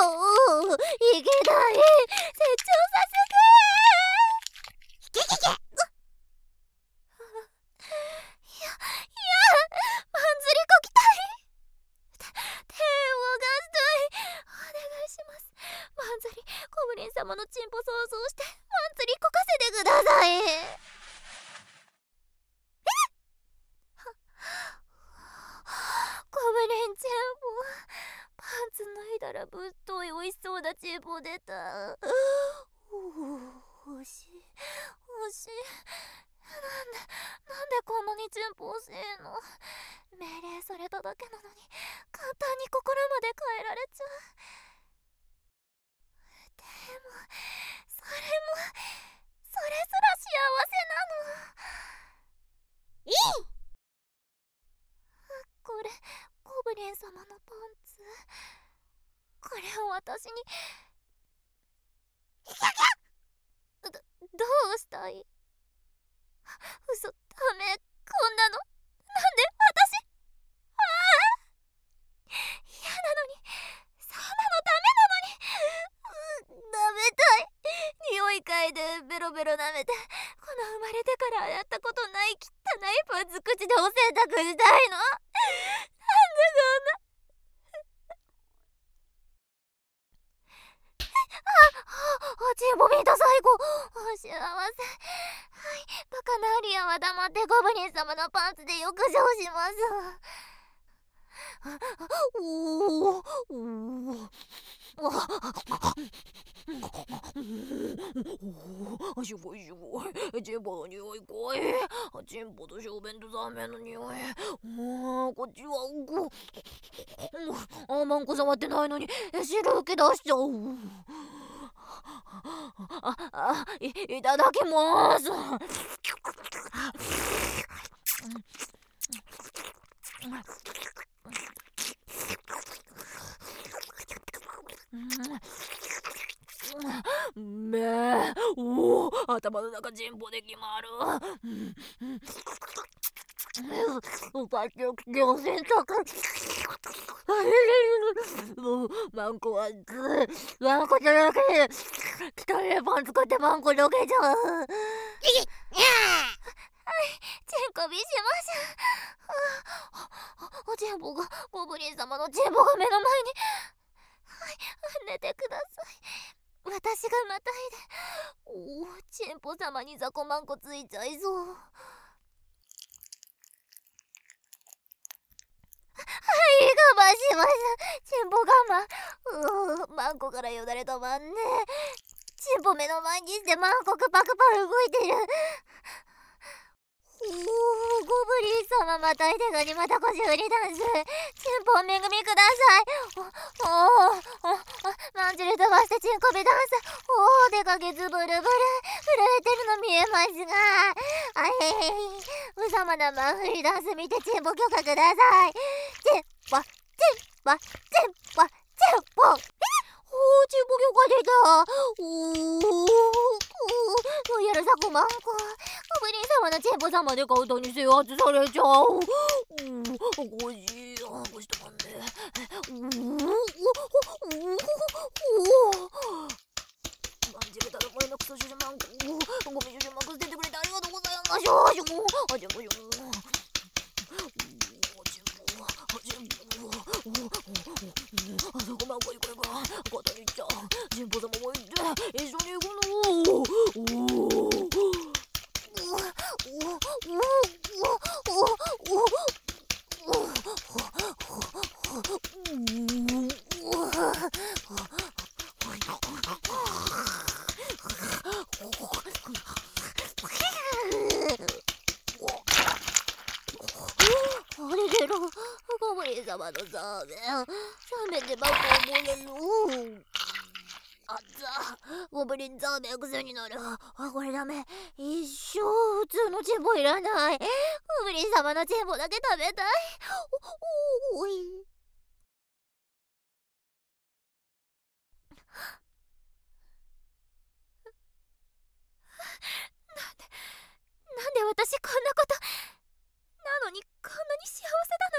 おお、いけない。成長させて。いけいけいけ。マンズリこきたい。手を動かしたい。お願いします。マンズリ、ゴブリン様のチンポ想像してマンズリこかせてください。ゴブリンチンポ、パンツ脱いだらぶっとい美味しそうなチンポ出た。欲しい欲しい。なんでこんなにチンポ欲しいの。命令されただけなのに簡単に心まで変えられちゃう。でもそれすら幸せなの。これゴブリン様のパンツ。これを私にどうしたい。嘘、ダメ。こんなのなんで私。嫌なのに、そんなのダメなのに。舐めたい。匂い嗅いでベロベロ舐めて、この生まれてからやったことない汚いパンツ口でお洗濯したいの。なんでこんな。チンポミート最高。幸せ。はい、バカなアリアは黙ってゴブリン様のパンツで浴場します。 すごいすごい。チンポの匂い怖い。チンポと小便とザーメンの匂い。こっちはマンコ触ってないのに汁吹き出しちゃう。いただきます。頭の中チンポで決まる。パチオキを選択。マンコはマンコじゃなくて汚いパン作ってマンコどけちゃう。 チンコビします。チンポがゴブリン様のチンポが目の前に。寝てください。私がまたいで。チンポ様にザコマンコついちゃいそう。我慢します。チンポ我慢。マンコからよだれ止まんね。チンポ目の前にしてマンコクパクパ動いてる。ゴブリン様またいでガニまた腰振りダンス。チンポお恵みください。まんじる飛ばしてチンコビダンス。手かけずブルブル震えてるの見えますが、うさまなマン振りダンス見てチンポ許可ください。チンポチンポチンポチンポ。チンポ許可出た。やるザコマンコ。ゴブリン様のチンポ様でカウトに制圧されちゃう。おいしい。干してまんね。まんじるだるまのクソジュジュマンコ。ごめんジュジュマンコ捨ててくれてありがとうございます。ザコマンコ行こうか。肩に行っちゃう。チンポ様も行って一緒に行くの。ゴブリン様のザーメンでマンコを漏れる。ゴブリンザーメン癖になる。これダメ。一生普通のチンポいらない。ゴブリン様のチンポだけ食べたい。おい。なんで私こんなことなのにこんなに幸せだ